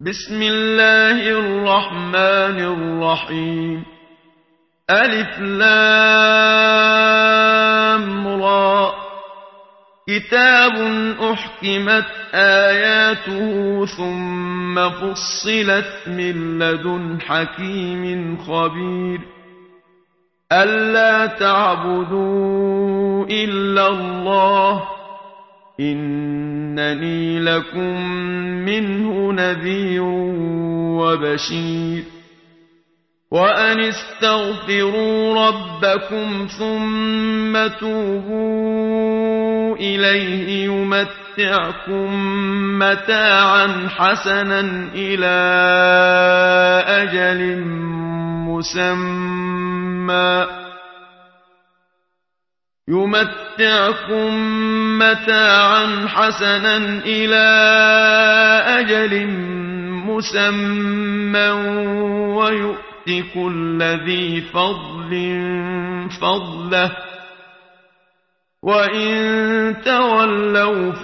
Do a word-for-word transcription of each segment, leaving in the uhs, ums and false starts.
بسم الله الرحمن الرحيم. ألف لام را. كتاب أحكمت آياته ثم فصلت من لدن حكيم خبير. ألا تعبدوا إلا الله إنني لكم منه نذير وبشير. وأن استغفروا ربكم ثم توبوا إليه يمتعكم متاعا حسنا إلى أجل مسمى يمتعكم متاعا حسنا إلى أجل مسمى ويؤت كل ذي فضل فضله وإن تولوا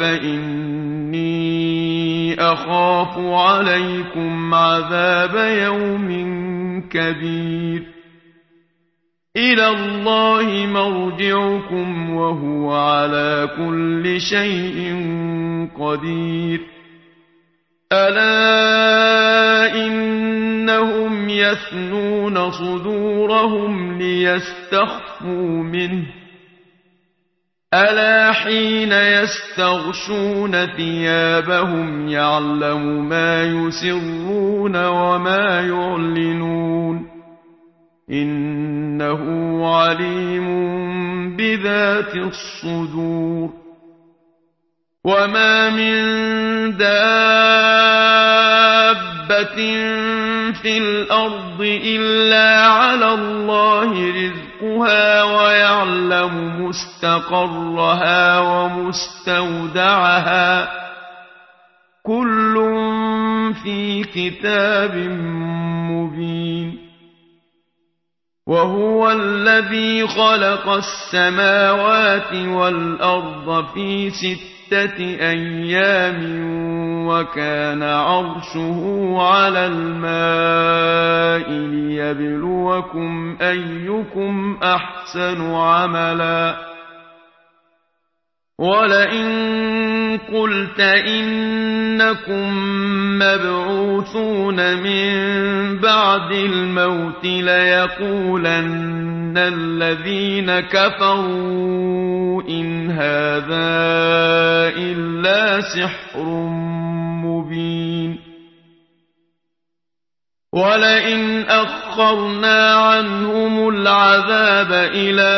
فإني أخاف عليكم عذاب يوم كبير. إلى الله مرجعكم وهو على كل شيء قدير. ألا إنهم يثنون صدورهم ليستخفوا منه ألا حين يستغشون ثيابهم يعلم ما يسرون وما يعلنون إنه عليم بذات الصدور. وما من دابة في الأرض إلا على الله رزقها ويعلم مستقرها ومستودعها كل في كتاب مبين. وهو الذي خلق السماوات والأرض في ستة أيام وكان عرشه على الماء ليبلوكم أيكم أحسن عملا. ولئن قلت إنكم مبعوثون من بعد الموت ليقولن الذين كفروا إن هذا إلا سحر مبين. ولئن أخرنا عنهم العذاب إلى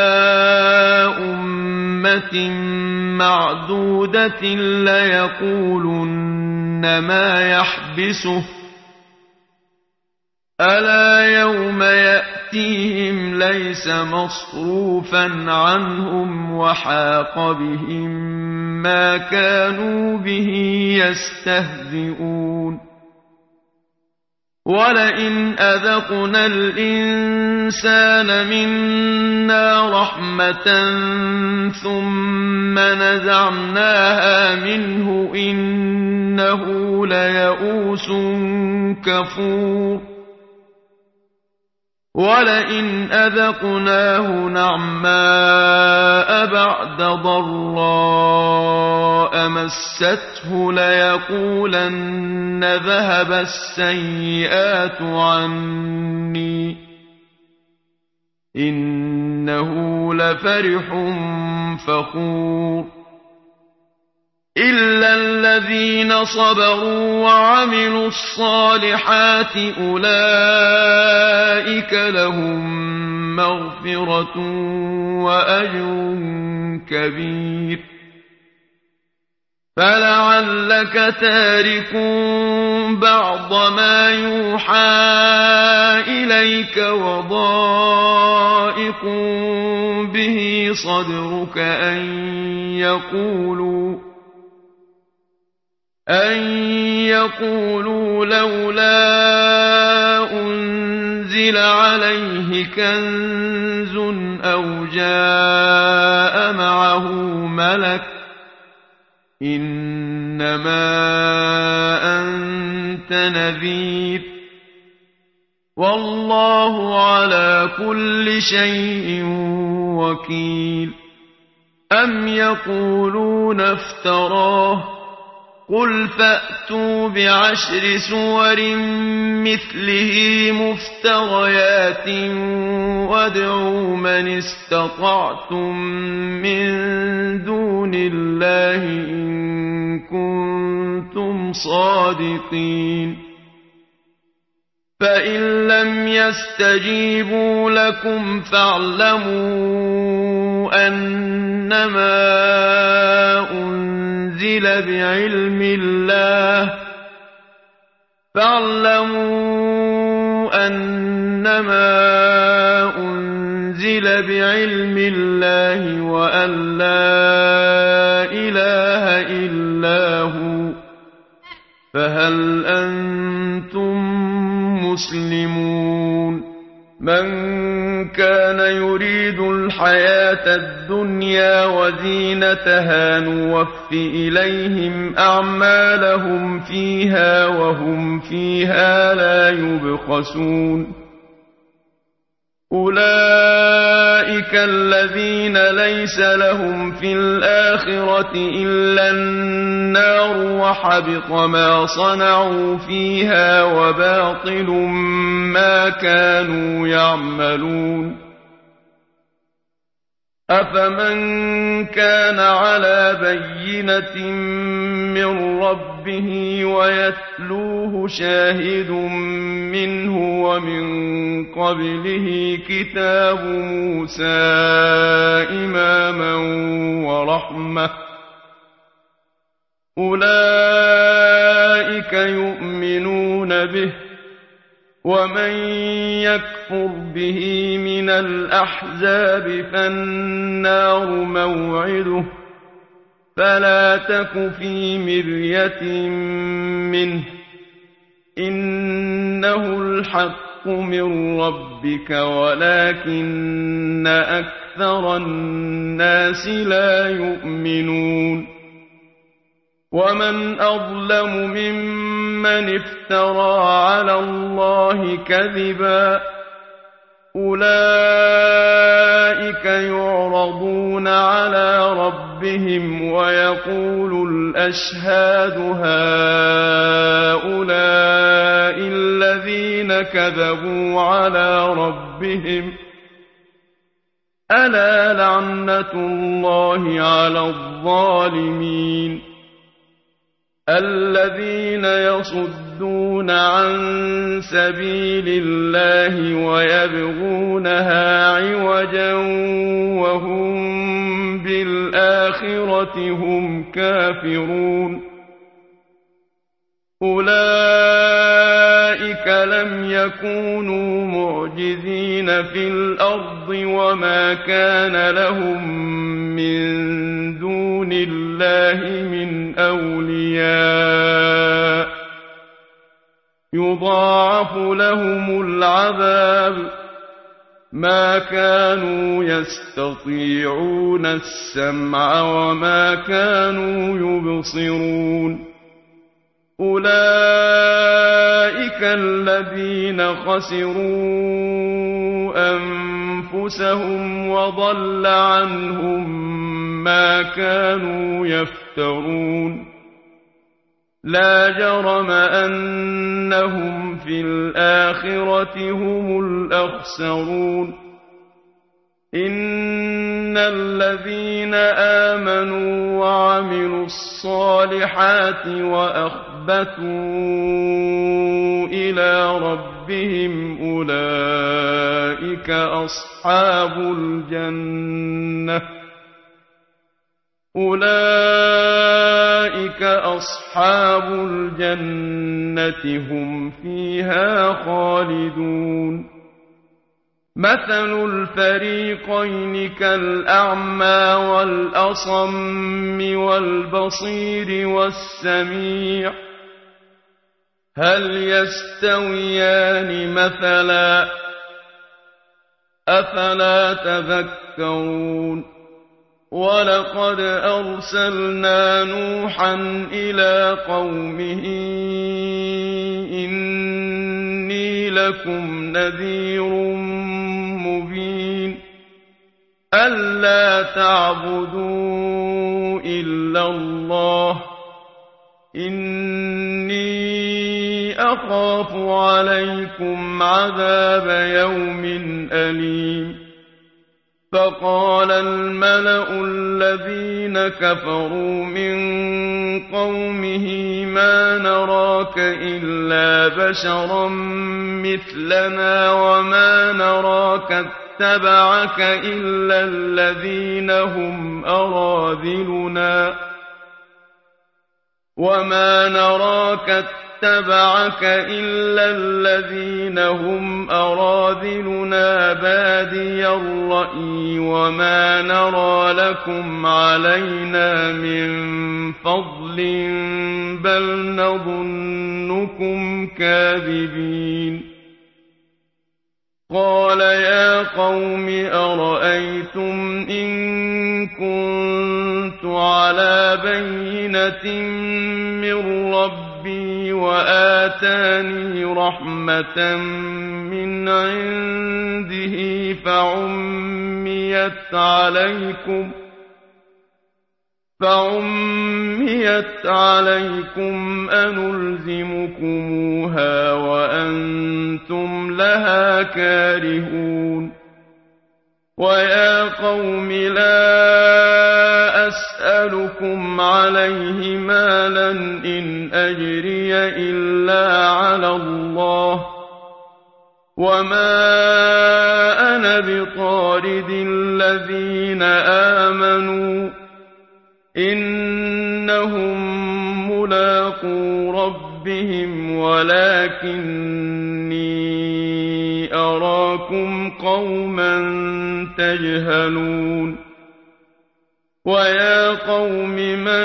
أمة معدودة ليقولن ما يحبسه ألا يوم يأتيهم ليس مصروفا عنهم وحاق بهم ما كانوا به يستهزئون. ولئن أذقنا الإنسان منا رحمة ثم نزعناها منه إنه ليئوس كفور. ولئن أذقناه نعماء بعد ضراء مسته ليقولن ذهب السيئات عني إنه لفرح فخور. إلا الذين صبروا وعملوا الصالحات أولئك لهم مغفرة وأجر كبير. فلعلك تارك بعض ما يوحى إليك وضائق به صدرك أن يقولوا أن يقولوا لولا أنزل عليه كنز أو جاء معه ملك إنما أنت نذير والله على كل شيء وكيل أم يقولون افتراه قل فأتوا بعشر سور مثله مفتريات وادعوا من استطعتم من دون الله إن كنتم صادقين فإن لم يستجيبوا لكم فاعلموا أنما أنزل بعلم الله فاعلموا أنما أنزل بعلم الله وأن لا إله إلا هو فهل أنتم مسلمون من كان يريد الحياة الدنيا وزينتها نوف إليهم أعمالهم فيها وهم فيها لا يبخسون أولئك الذين ليس لهم في الآخرة إلا النار وحبط ما صنعوا فيها وباطل ما كانوا يعملون أفمن كان على بينة من ربه ويتلوه شاهد منه ومن قبله كتاب موسى إماما ورحمة أولئك يؤمنون به ومن يكفر به من الأحزاب فالنار موعده فلا تك في مرية منه إنه الحق من ربك ولكن أكثر الناس لا يؤمنون ومن أظلم ممن افترى على الله كذبا أولئك يعرضون على ربهم ويقول الأشهاد هؤلاء الذين كذبوا على ربهم ألا لعنة الله على الظالمين الذين يصدون عن سبيل الله ويبغونها عوجا وهم بالآخرة هم كافرون أولئك لم يكونوا معجزين في الأرض وما كان لهم من دون الله من أولياء يضاعف لهم العذاب ما كانوا يستطيعون السمع وما كانوا يبصرون أولئك الذين خسروا أنفسهم وضل عنهم ما كانوا يفترون لا جرم أنهم في الآخرة هم الأخسرون إن الذين آمنوا وعملوا الصالحات وأخبتوا إلى ربهم أولئك أصحاب الجنة أولئك أصحاب الجنة هم فيها خالدون مثل الفريقين كالأعمى والأصم والبصير والسميع هل يستويان مثلا أفلا تذكرون ولقد أرسلنا نوحا إلى قومه لكم نذير مبين ألا تعبدوا إلا الله إني أخاف عليكم عذاب يوم أليم فقال الملأ الذين كفروا من قومه ما نراك إلا بشرا مثلنا وما نراك اتبعك إلا الذين هم أراذلنا وما نراك اتبعك إلا الذين هم أراذلنا بادي الرأي وما نرى لكم علينا من فضل بل نظنكم كاذبين قال يا قوم أرأيتم إن كنت على بينة من ربي وآتاني رحمة من عنده فعميت عليكم فعميت عليكم أنلزمكموها وأنتم لها كارهون ويا قوم لا أسألكم عليه مالا إن أجري إلا على الله وما أنا بطارد الذين آمنوا إنهم ملاقو ربهم ولكني أراكم قوما تجهلون ويا قوم من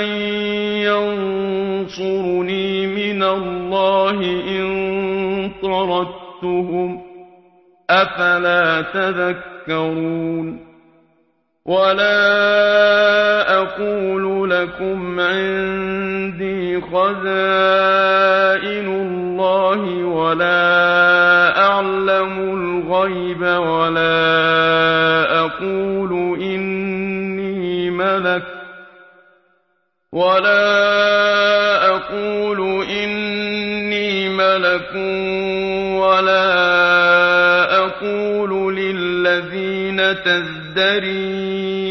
ينصرني من الله إن طردتهم أفلا تذكرون ولا أقول لكم عندي خزائن الله ولا أعلم الغيب ولا أقول إني ملك ولا أقول إني ملك ولا أقول للذين تزدري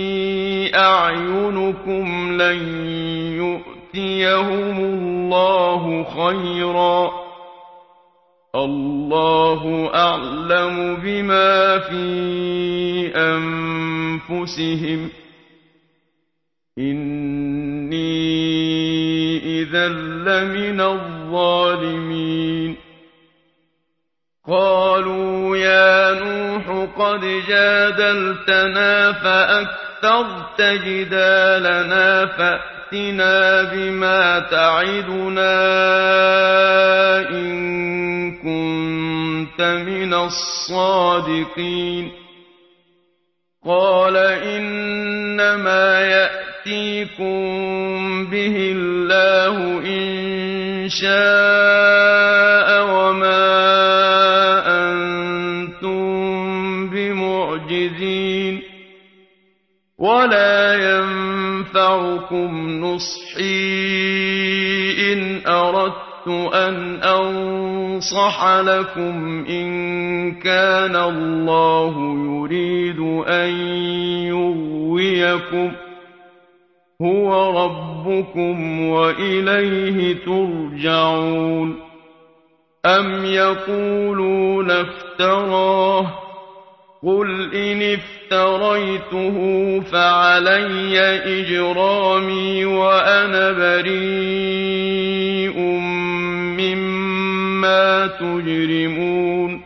أعينكم لن يؤتيهم الله خيرا الله أعلم بما في أنفسهم إني إذا لمن الظالمين قالوا يا نوح قد جادلتنا فأكثرت جدالنا فأتنا بما تعدنا إن كنت من الصادقين قال إنما يأتيكم به الله إن شاء وما ولا ينفعكم نصحي إن أردت أن أنصح لكم إن كان الله يريد أن يغويكم هو ربكم وإليه ترجعون أم يقولون افتراه قل إن افتريته فعلي إجرامي وأنا بريء مما تجرمون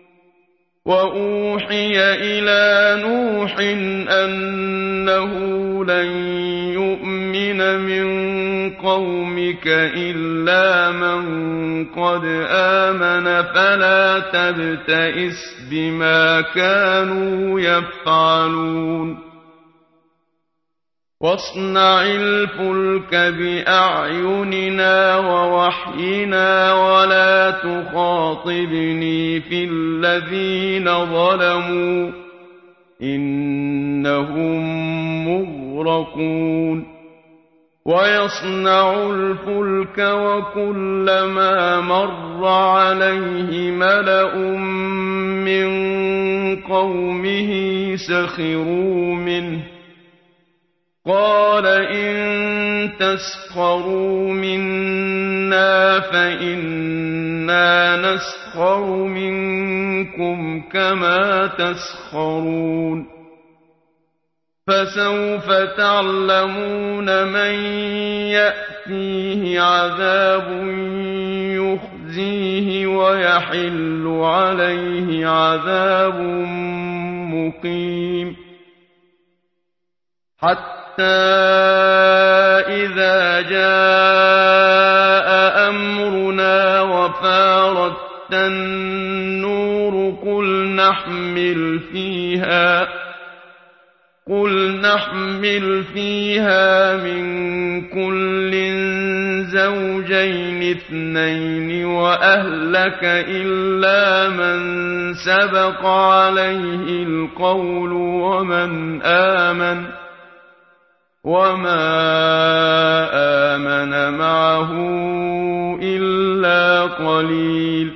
وأوحي إلى نوح أنه لن يؤمن من قومك إلا من قد آمن فلا تبتئس بما كانوا يفعلون واصنع الفلك بأعيننا ووحينا ولا تخاطبني في الذين ظلموا إنهم مغرقون ويصنع الفلك وكلما مر عليه ملأ من قومه سخروا منه قال إن تسخروا منا فإنا نسخر منكم كما تسخرون فسوف تعلمون من يأتيه عذاب يخزيه ويحل عليه عذاب مقيم حتى إذا جاء أمرنا وفارت النور قل نحمل فيها قل نحمل فيها من كل زوجين اثنين وأهلك إلا من سبق عليه القول ومن آمن وما آمن معه إلا قليل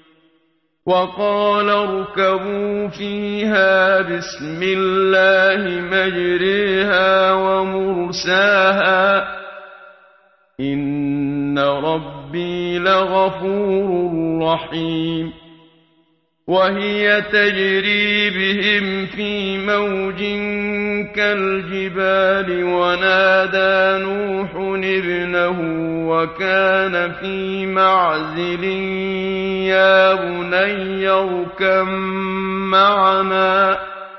وقال اركبوا فيها بسم الله مجريها ومرساها إن ربي لغفور رحيم وهي تجري بهم في موج كالجبال ونادى نوح ابنه وكان في معزل يا بني اركب معنا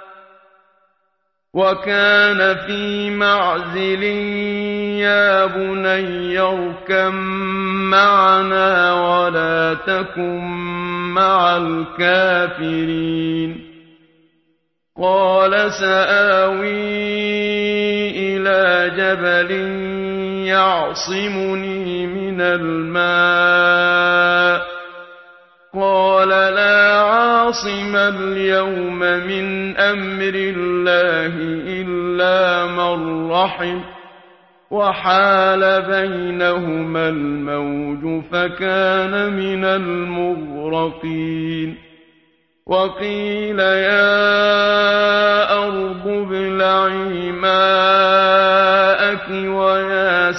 وكان في معزل يا بني اركب معنا ولا تكن مع الكافرين قال سآوي إلى جبل يعصمني من الماء قال لا عاصم اليوم من أمر الله إلا من رحم وحال بينهما الموج فكان من المغرقين وقيل يا أرض ابلعي ماءك ويا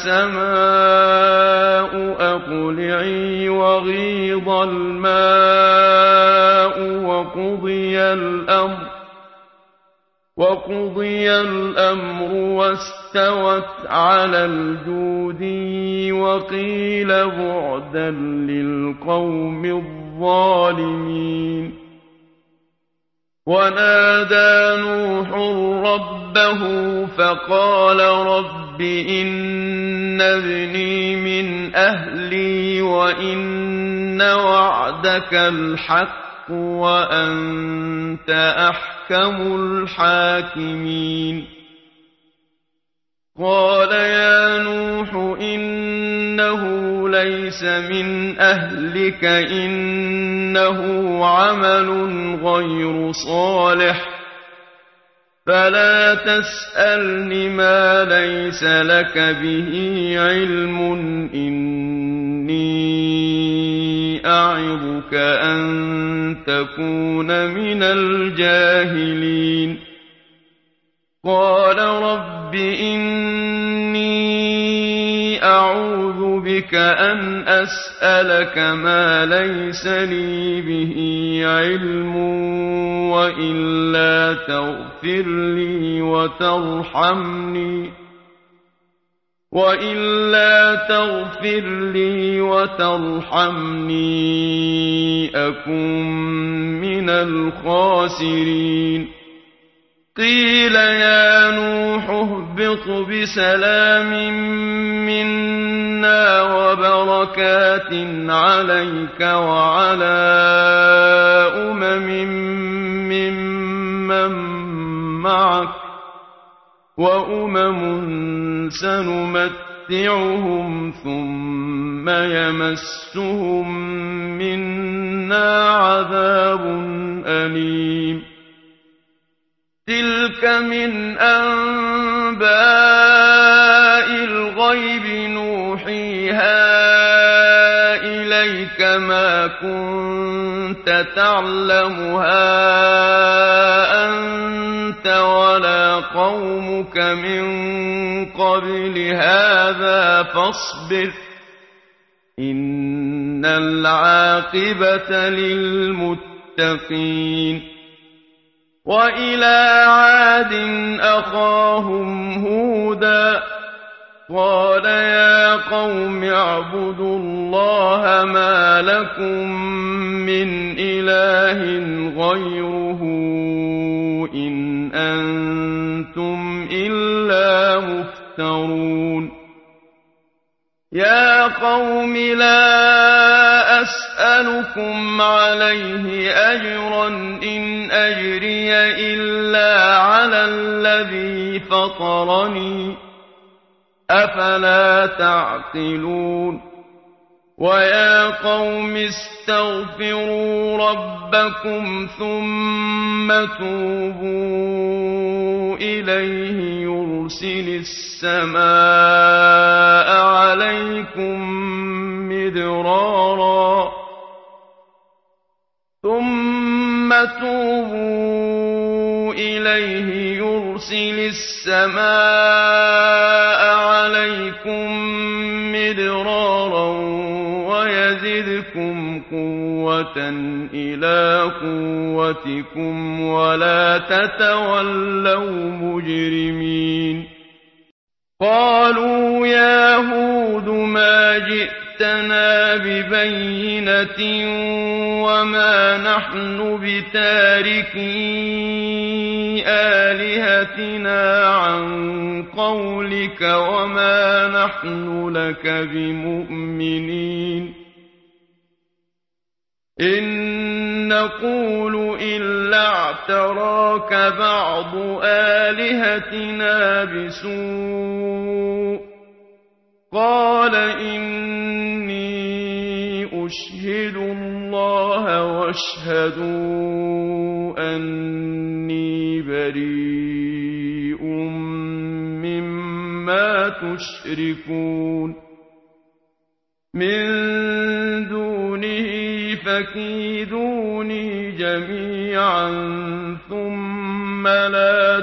سماء أقلعي وغيض الماء وقضي الأمر وقضي الأمر واستوت على الجودي وقيل بعدا للقوم الظالمين ونادى نوح ربه فقال رب إن ابني من أهلي وإن وعدك الحق وأنت أحكم الحاكمين قال يا نوح إنه ليس من أهلك إنه عمل غير صالح فلا تسألني ما ليس لك به علم إني أعظك أن تكون من الجاهلين قال رب إني أعوذ بك أن أسألك ما ليس لي به علم وإلا تغفر لي وترحمني وإلا تغفر لي وترحمني أكن من الخاسرين قيل يا نوح اهبط بسلام منا وبركات عليك وعلى أمم ممن معك وأمم سنمتعهم ثم يمسهم منا عذاب أليم تلك من أنباء الغيب نوحيها إليك ما كنت تعلمها أنت ولا قومك من قبل هذا فاصبر إن العاقبة للمتقين وإلى عاد أخاهم هودا قال يا قوم اعبدوا الله ما لكم من إله غيره إن أنتم إلا مفترون يا قوم لا أسألكم عليه أجرا إن أجري إلا على الذي فطرني أفلا تعقلون ويا قوم استغفروا ربكم ثم توبوا إليه يرسل السماء عليكم مدرارا ثم توبوا إليه يرسل السماء عليكم مدرارا ويزدكم قوة إلى قوتكم ولا تتولوا مجرمين قالوا يا هود ما جئتنا ببينة وما نحن بتاركي آلهتنا عن قولك وما نحن لك بمؤمنين إن نقول إلا اعتراك بعض آلهتنا بسوء قال إني أشهد الله واشهدوا أني بريء مما تشركون من دونه فكيدوني جميعا ثم لا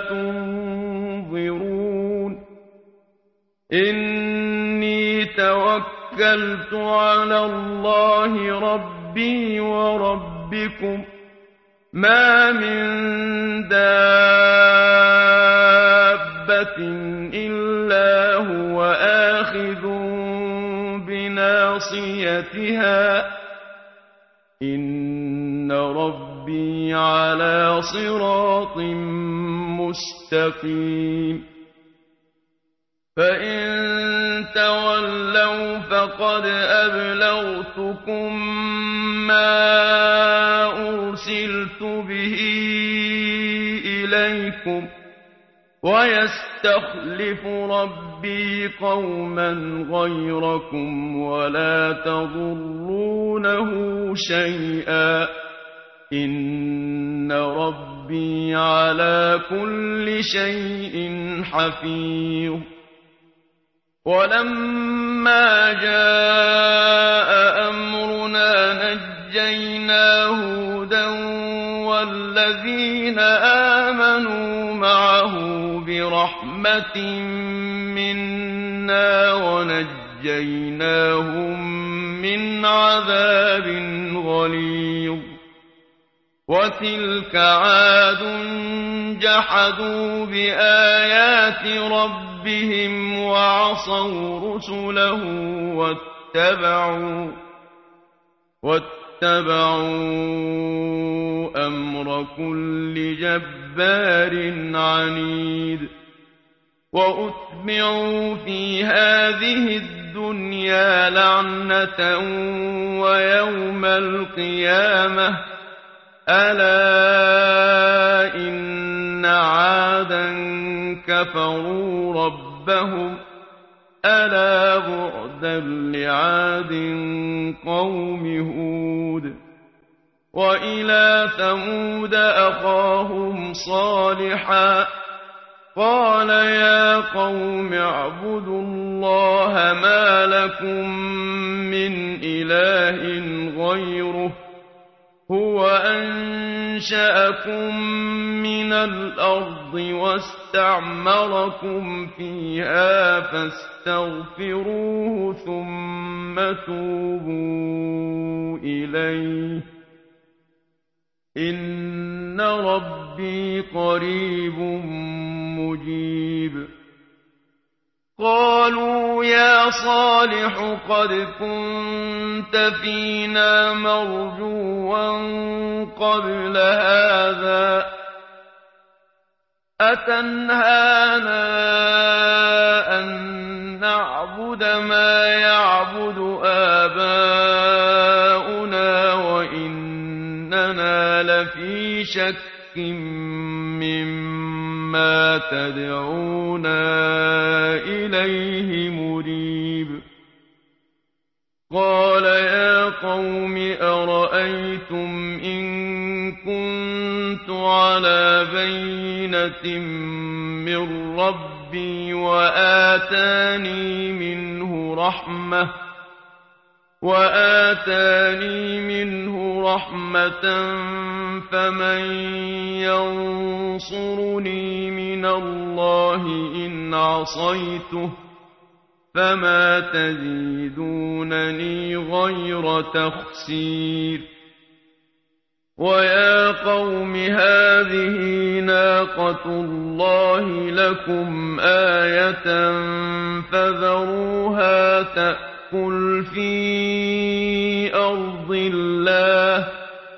تنظرون إني توكلت على الله ربي وربكم ما من دابة إلا هو آخذ بناصيتها إن ربي على صراط مستقيم فإن تولوا فقد أبلغتكم ما أرسلت به إليكم ويستخلف ربي قوما غيركم ولا تضرونه شيئا إن ربي على كل شيء حفيظ ولما جاء أمرنا نجينا هودا والذين آمنوا معه برحمة منا ونجيناهم من عذاب غليظ وتلك عاد جحدوا بآيات ربهم وعصوا رسله واتبعوا واتبعوا أمر كل جبار عنيد وأتبعوا في هذه الدنيا لعنة ويوم القيامة ألا إن عادا كفروا ربهم ألا بعدا لعاد قوم هود وإلى ثمود أخاهم صالحا قال يا قوم اعبدوا الله ما لكم من إله غيره هو أنشأكم من الأرض واستعمركم فيها فاستغفروه ثم توبوا إليه إن ربي قريب مجيب قالوا يا صالح قد كنت فينا مرجوا قبل هذا أتنهانا أن نعبد ما يعبد آباؤنا وإننا لفي شك مما تدعونا إليه مريب قال يا قوم أرأيتم إن كنت على بينة من ربي وآتاني منه رحمة وآتاني منه رحمة فمن ينصرني من الله إن عصيته فما تزيدونني غير تخسير ويا قوم هذه ناقة الله لكم آية فذروها تأكل في أرض الله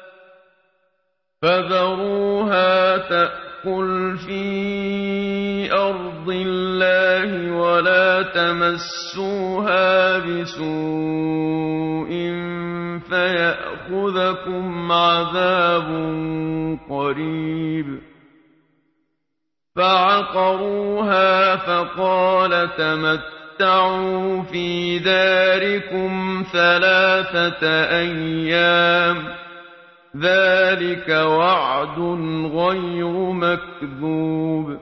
فذروها تأكل في أرض الله ولا تمسوها بسوء فيأخذكم عذاب قريب فعقروها فقال تمتعوا في داركم ثلاثة أيام ذلك وعد غير مكذوب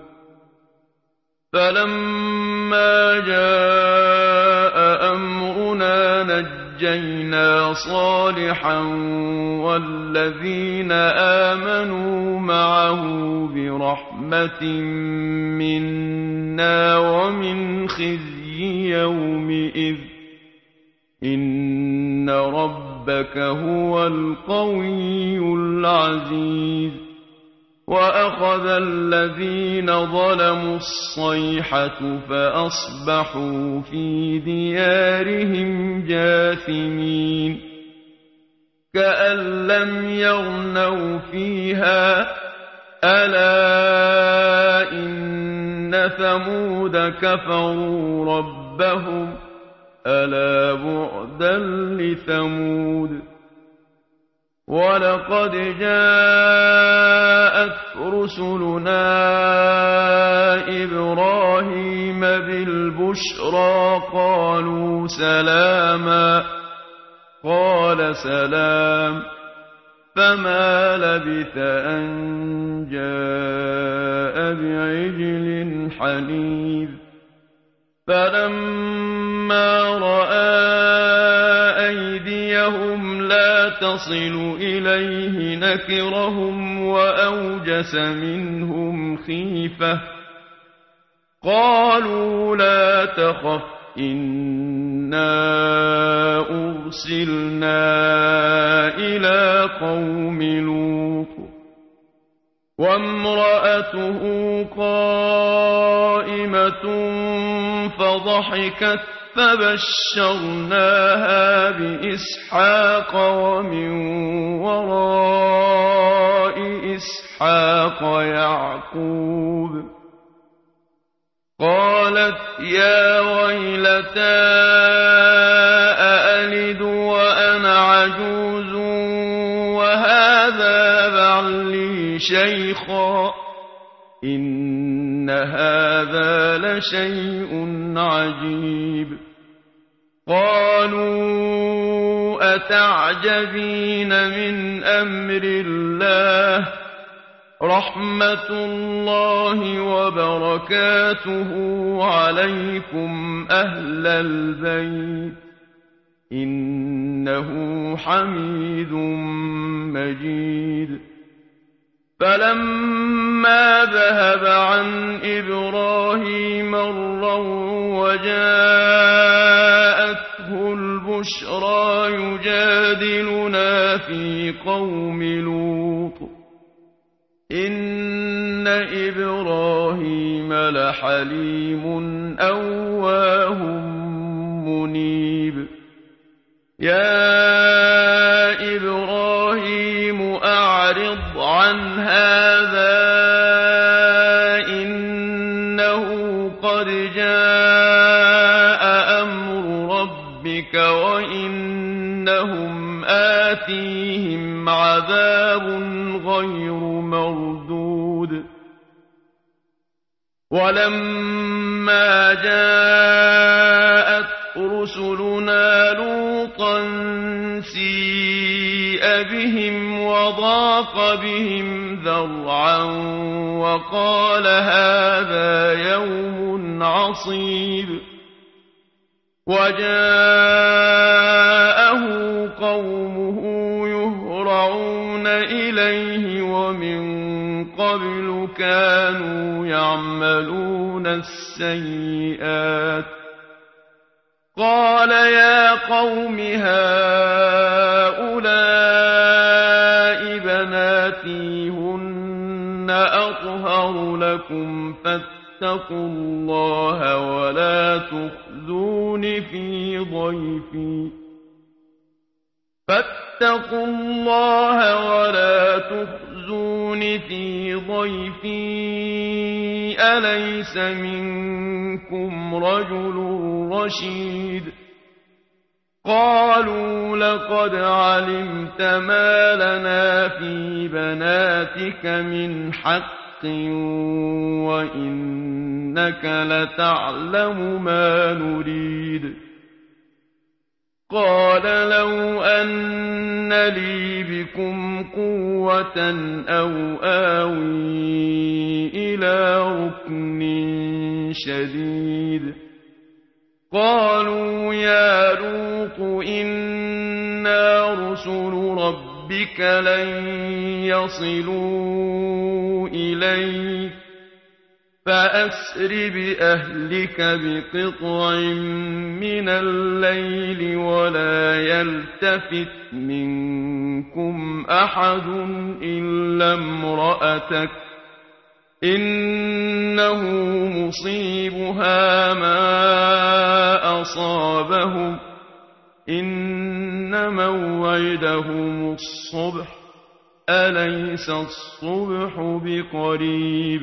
فلما جاء أمرنا نجينا صالحا والذين آمنوا معه برحمة منا ومن خزي يومئذ إن ربك هو القوي العزيز وأخذ الذين ظلموا الصيحة فأصبحوا في ديارهم جاثمين كأن لم يغنوا فيها ألا إن ثمود كفروا ربهم ألا بعدا لثمود ولقد جاءت رسلنا إبراهيم بالبشرى قالوا سلاما قال سلام فما لبث أن جاء بعجل حنيذ فلما رأى أيديهم لا تصل إليه نكرهم وأوجس منهم خيفة قالوا لا تخف إنا أرسلنا إلى قوم لوط وامرأته قائمة فضحكت فبشرناها بإسحاق ومن وراء إسحاق يعقوب قالت يا ويلتى أألد وأنا عجوز وهذا بعلي شيخا إن هذا لشيء عجيب قالوا أتعجبين من أمر الله رحمة الله وبركاته عليكم أهل البيت إنه حميد مجيد فلما ذهب عن إبراهيم الروع وجاءته البشرى يجادلنا في قوم لوط إن إبراهيم لحليم أواه منيب يا إبراهيم أعرض عن هذا إنه قد جاء أمر ربك وإنهم آتيهم عذاب غير مردود ولما جاءت رسلنا لوطا سيء بهم وضاق بهم ذرعا وقال هذا يوم عصيب وجاءه قومه يهرعون إليه ومن قبل كانوا يعملون السيئات قال يا قوم هؤلاء بناتي هن أطهر لكم فاتقوا الله ولا تخزون في ضيفي فاتقوا الله ولا تخزون في ضيفي أليس منكم رجل رشيد قالوا لقد علمت ما لنا في بناتك من حق وإنك لتعلم ما نريد قال لو أن لي بكم قوة أو آوي إلى ركن شديد قالوا يا لوط إنا رسل ربك لن يصلوا إليك فأسر بأهلك بقطع من الليل ولا يلتفت منكم أحد إلا امرأتك إنه مصيبها ما أصابهم إن موعدهم الصبح أليس الصبح بقريب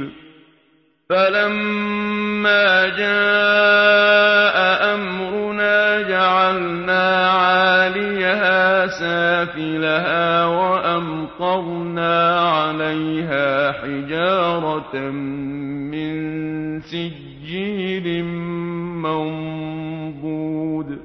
فلما جاء أمرنا جعلنا عاليها سافلها وأمطرنا عليها حجارة من سجيل منضود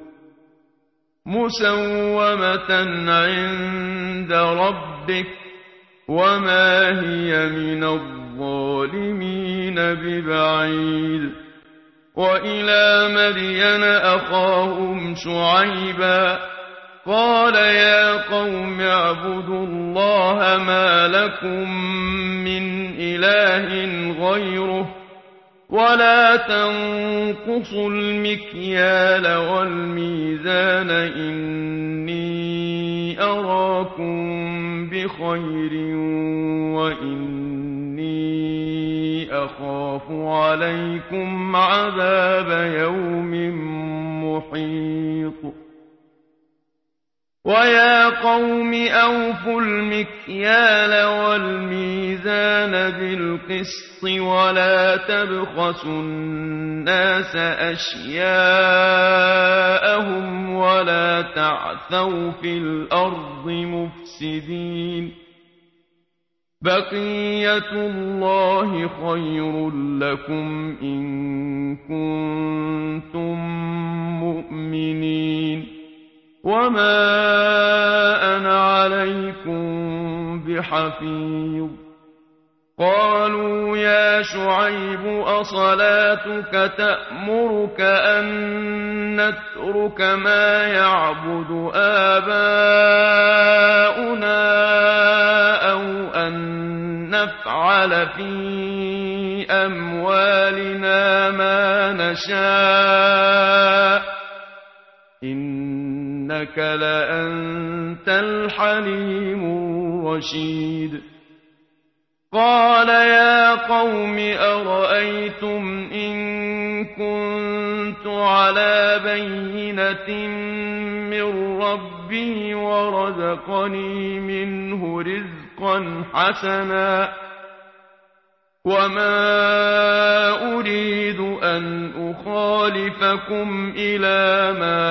مسومة عند ربك وما هي من الظالمين ببعيد وإلى مدين أخاهم شعيبا قال يا قوم اعبدوا الله ما لكم من إله غيره ولا تنقصوا المكيال والميزان إني أراكم بخير وإني أخاف عليكم عذاب يوم محيط ويا قوم أوفوا المكيال والميزان بالقسط ولا تبخسوا الناس أشياءهم ولا تعثوا في الأرض مفسدين بقية الله خير لكم إن كنتم مؤمنين وما أنا عليكم بحفيظ قالوا يا شعيب أصلاتك تأمرك أن نترك ما يعبد آباؤنا أو أن نفعل في أموالنا ما نشاء إنك لأنت الحليم الرشيد قال يا قوم أرأيتم إن كنت على بينة من ربي ورزقني منه رزقا حسنا وما أريد أن أخالفكم إلى ما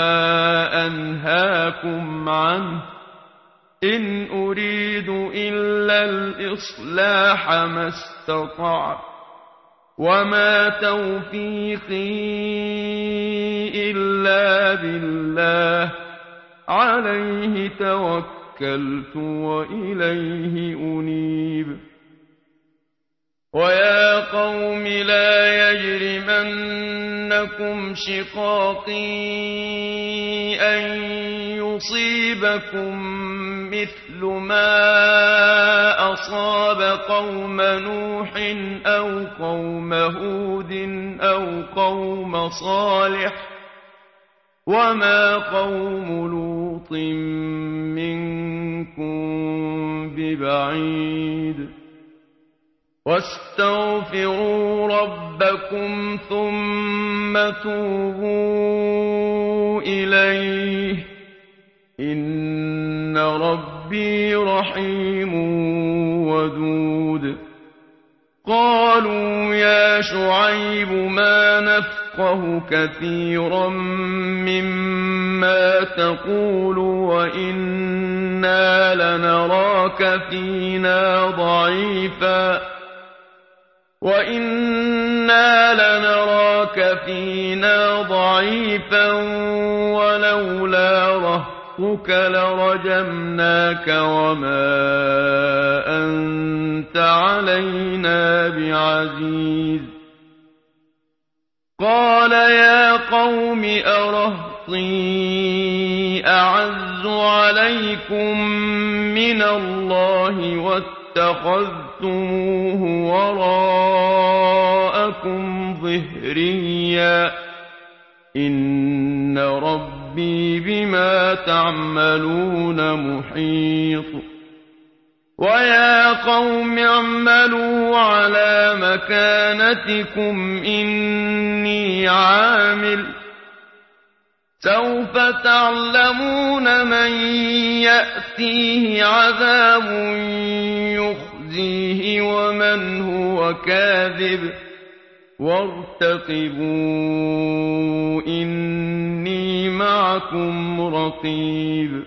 أنهاكم عنه إن أريد إلا الإصلاح ما استطعت وما توفيقي إلا بالله عليه توكلت وإليه أنيب ويا قوم لا يجرمنكم شقاقي أن يصيبكم مثل ما أصاب قوم نوح أو قوم هود أو قوم صالح وما قوم لوط منكم ببعيد واستغفروا ربكم ثم توبوا إليه إن ربي رحيم ودود قالوا يا شعيب ما نفقه كثيرا مما تقول وإنا لنراك فينا ضعيفا وإنا لنراك فينا ضعيفا ولولا رهطك لرجمناك وما أنت علينا بعزيز قال يا قوم أرهطي أعز عليكم من الله واتخذتموه وراءكم ظهريا إن ربي بما تعملون محيط ويا قوم اعملوا على مكانتكم إني عامل سوف تعلمون من يأتيه عذاب يخزيه ومن هو كاذب وارتقبوا إني معكم رقيب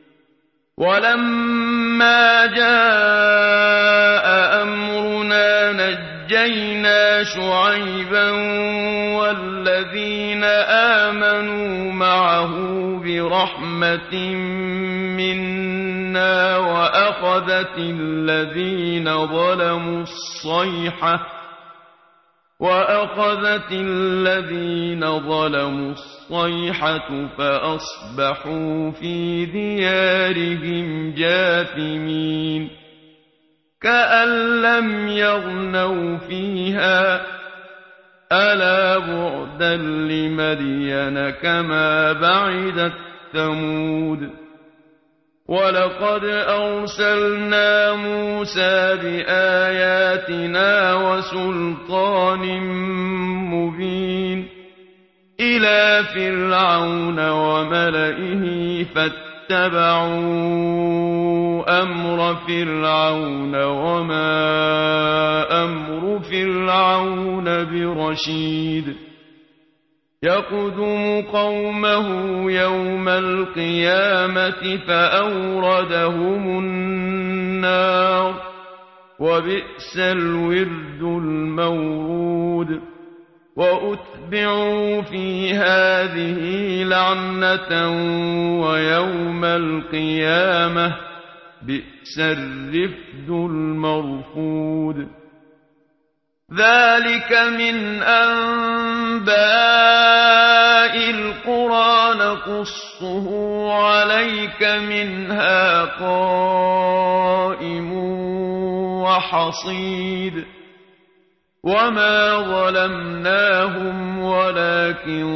ولما جاء أمرنا نجينا شعيبا والذين آمنوا معه برحمة منا وأخذت الذين ظلموا الصيحة وأخذت الذين ظلموا الصيحة فأصبحوا في ديارهم جاثمين كأن لم يغنوا فيها ألا بعدا لمدين كما بعدت ثمود ولقد أرسلنا موسى بآياتنا وسلطان مبين إلى فرعون وملئه فاتبعوا أمر فرعون وما أمر فرعون برشيد يقدم قومه يوم القيامة فأوردهم النار وبئس الورد المورود وأتبعوا في هذه لعنة ويوم القيامة بئس الرفد المرفود ذلك من أنباء القرى نقصه عليك منها قائم وحصيد وما ظلمناهم ولكن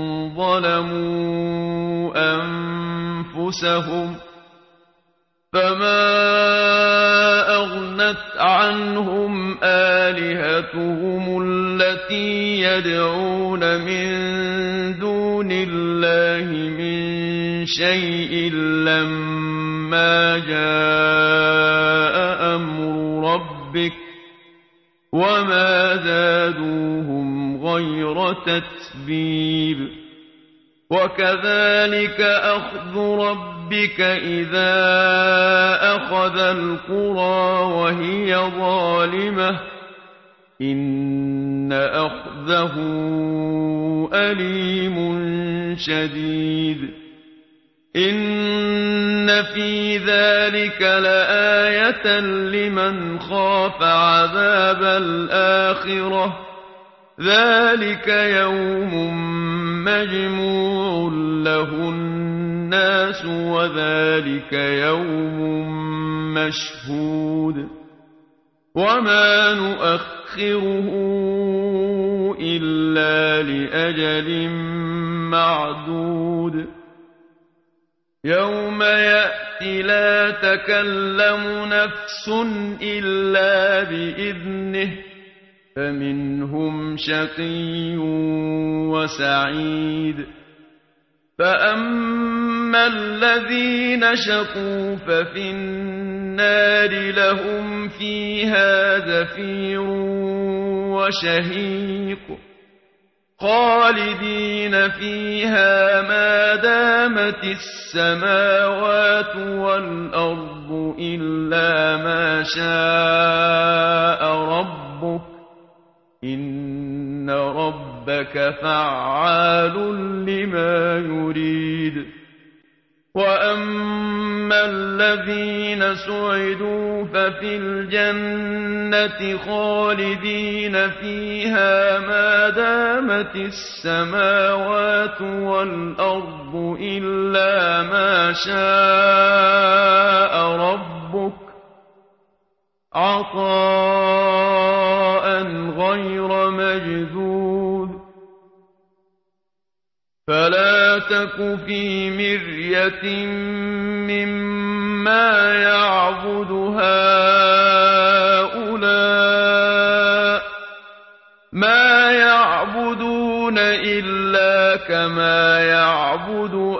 ظلموا أنفسهم فما أغنت عنهم آلهتهم التي يدعون من دون الله من شيء لما جاء أمر ربك وما زادوهم غير تتبيب وكذلك أخذ ربك إذا أخذ القرى وهي ظالمة إن أخذه أليم شديد إن في ذلك لآية لمن خاف عذاب الآخرة ذلك يوم مجموع له الناس وذلك يوم مشهود وما نؤخره إلا لأجل معدود يوم يأتي لا تكلم نفس إلا بإذنه فمنهم شقي وسعيد فأما الذين شقوا ففي النار لهم فيها زفير وشهيق خالدين فيها ما دامت السماوات والأرض إلا ما شاء ربك إن ربك فعال لما يريد وأما الذين سعدوا ففي الجنة خالدين فيها ما دامت السماوات والأرض إلا ما شاء ربك عطاء غير مجذوذ فلا تك في مرية مما يعبد هؤلاء ما يعبدون إلا كما يعبد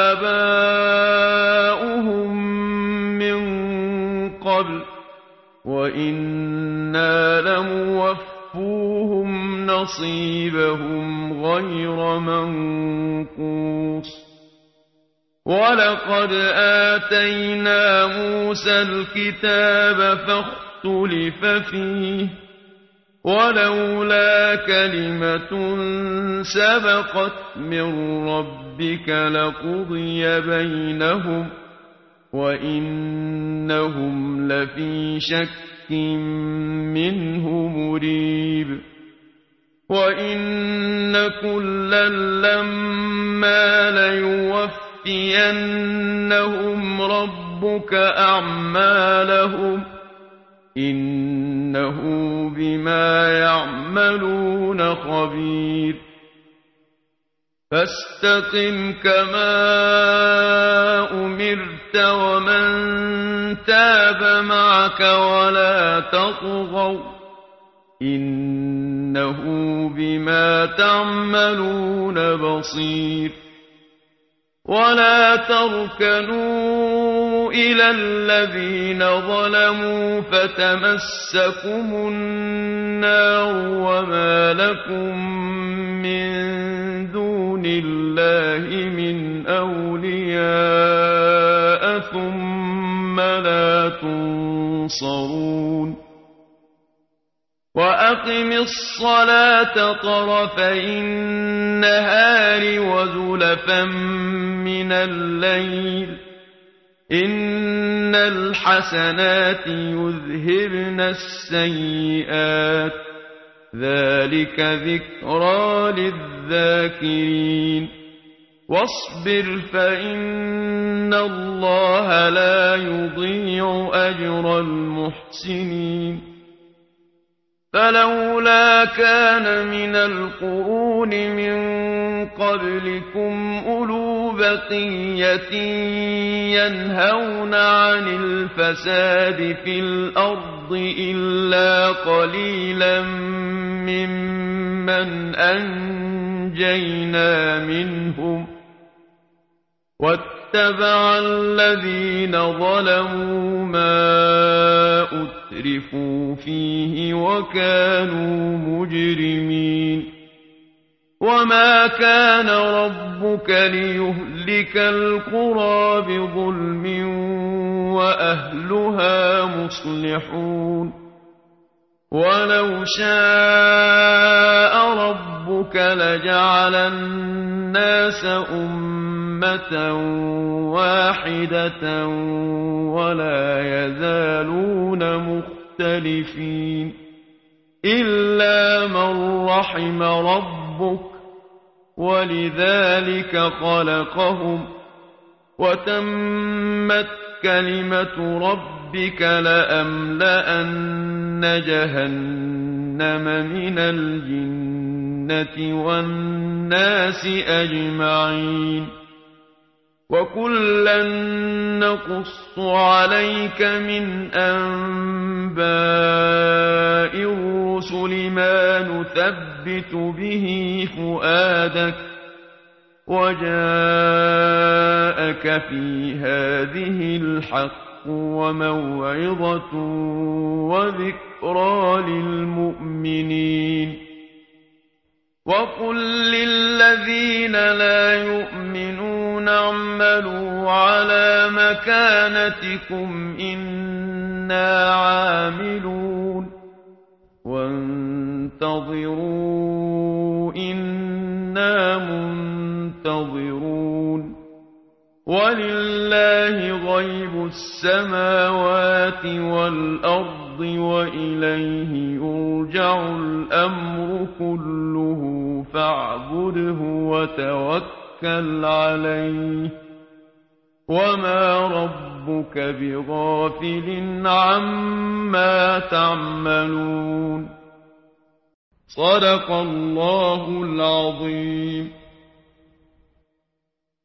آباؤهم من قبل وإنا لموفوهم نصيبهم غير منقوص ولقد آتينا موسى الكتاب فاختلف فيه ولولا كلمة سبقت من ربك لقضي بينهم وإنهم لفي شك منه مريب وإن كلا لما ليوفينهم ربك أعمالهم إنه بما يعملون خبير فاستقم كما أمرت ومن تاب معك ولا تطغوا إنه بما تعملون بصير ولا تركنوا إلى الذين ظلموا فتمسكم النار وما لكم من دون الله من أولياء ثم لا تنصرون وأقم الصلاة طرفي النهار وزلفا من الليل إن الحسنات يذهبن السيئات ذلك ذكرى للذاكرين واصبر فإن الله لا يضيع أجر المحسنين فلولا كان من القرون من قبلكم أولو بقية ينهون عن الفساد في الأرض إلا قليلا ممن أنجينا منهم واتبع الذين ظلموا ما أترفوا فيه وكانوا مجرمين وما كان ربك ليهلك القرى بظلم وأهلها مصلحون ولو شاء ربك لجعل الناس أمة واحدة ولا يزالون مختلفين إلا من رحم ربك ولذلك خلقهم وتمت كلمة ربك لأملأن جهنم من الجنة والناس أجمعين وكلا نقص عليك من أنباء الرسل ما نثبت به فؤادك وجاءك في هذه الحق وموعظة وذكرى للمؤمنين وقل للذين لا يؤمنون اعملوا على مكانتكم إنا عاملون وانتظروا إنا منتظرون ولله غيب السماوات والأرض وإليه يرجع الأمر كله فاعبده وتوكل عليه وما ربك بغافل عما تعملون صدق الله العظيم.